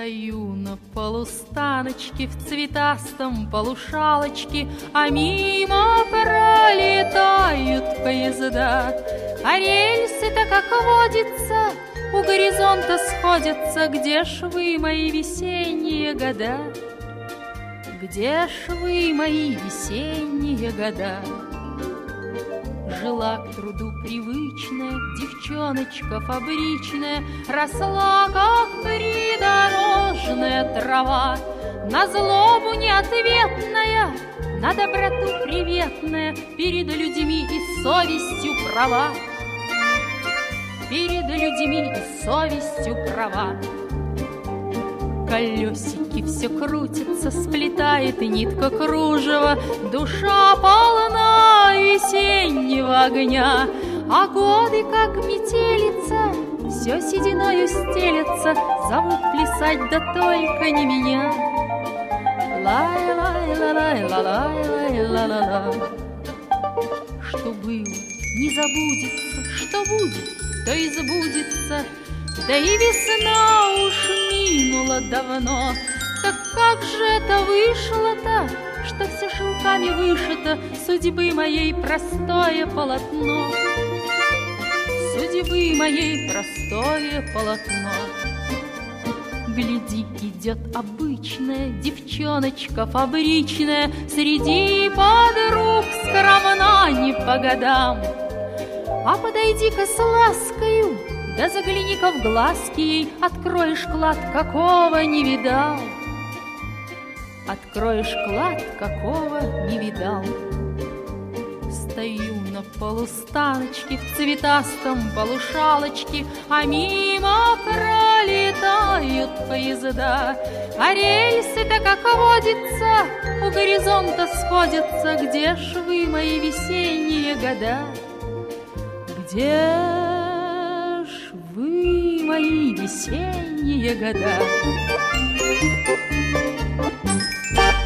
Стою на полустаночке в цветастом полушалочке, а мимо пролетают поезда. А рельсы-то, как водится, у горизонта сходятся. Где ж вы, мои весенние года? Где ж вы, мои весенние года? Жила к труду привычная девчоночка фабричная, росла, как придорожная трава, на злобу неответная, на доброту приветная, перед людьми и совестью права, перед людьми и совестью права. Колесики все крутятся, сплетает нитка кружева, душа полна весеннего огня, а годы, как метелица, все сединою стелятся, зовут плясать, да только не меня. Лай-лай-лай-лай-лай-лай-лай-лай. Что было, не забудется, что будет, то и забудется. Да и весна уж минула давно. Так как же это вышло-то, что все шелками вышито судьбы моей простое полотно? Судьбы моей простое полотно. Гляди, идет обычная девчоночка фабричная, среди подруг скромна не по годам. А подойди-ка с ласкою, да загляни-ка в глазки ей, откроешь клад, какого не видал. Откроешь клад, какого не видал. Стою на полустаночке в цветастом полушалочке, а мимо пролетают поезда. А рельсы-то, как водится, у горизонта сходятся. Где ж вы, мои весенние года? Где ж вы, мои весенние года?